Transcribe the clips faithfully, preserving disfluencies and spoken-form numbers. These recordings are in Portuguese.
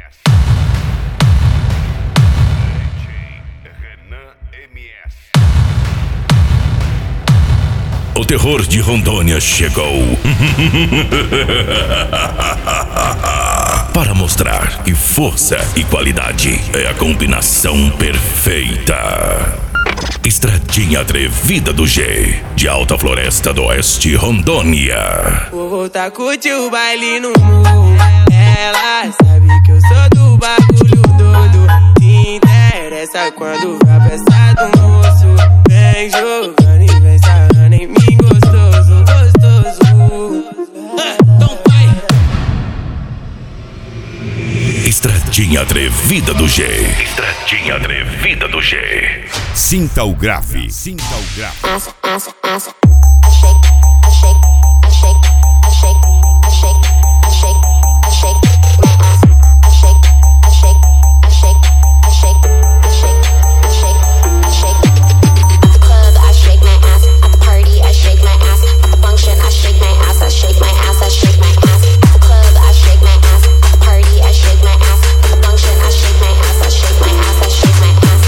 O terror de Rondônia chegou para mostrar que força e qualidade é a combinação perfeita. Estradinha atrevida do G, de Alta Floresta do Oeste, Rondônia. Vou voltar a curtir o baile no morro. Ela sabe que eu sou do bagulho todo. Se interessa quando vai peça do moço. Vem jogando e vem sarrando em mim gostoso, gostoso. Então vai. Estradinha atrevida do G. Estradinha atrevida do G. Sinta o grave. Sinta o grave. Asa, asa, asa. I shake, I shake, I shake, I shake, I shake, I shake, I shake my ass. I shake, I shake, I shake, I shake, I shake, I shake, I shake. At the club, I shake my ass. At the party, I shake my ass. At the function, I shake my ass. I shake my ass. I shake my ass. At the club, I shake my ass. At the party, I shake my ass. At the function, I shake my ass. I shake my ass. I shake my ass.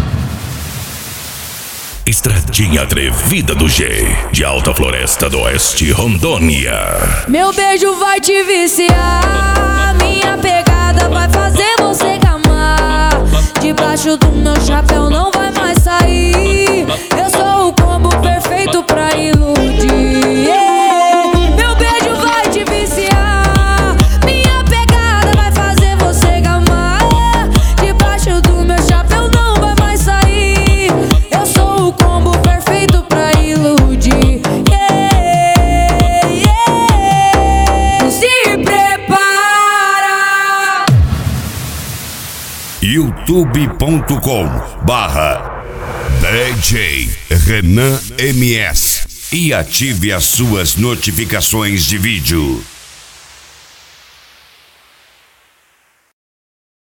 Estradinha atrevida do G, de Alta Floresta do Oeste, Rondônia. Meu beijo vai te viciar, minha pegada vai fazer você gamar. Debaixo do meu chapéu não vai mais sair. Eu sou o combo perfeito pra iludir. Yeah. Meu beijo vai te viciar, minha pegada vai fazer você gamar. Debaixo do meu chapéu não vai mais sair. Eu sou o combo perfeito pra iludir. Yeah, yeah. Se prepara. youtube ponto com barra D J Renan M S e ative as suas notificações de vídeo.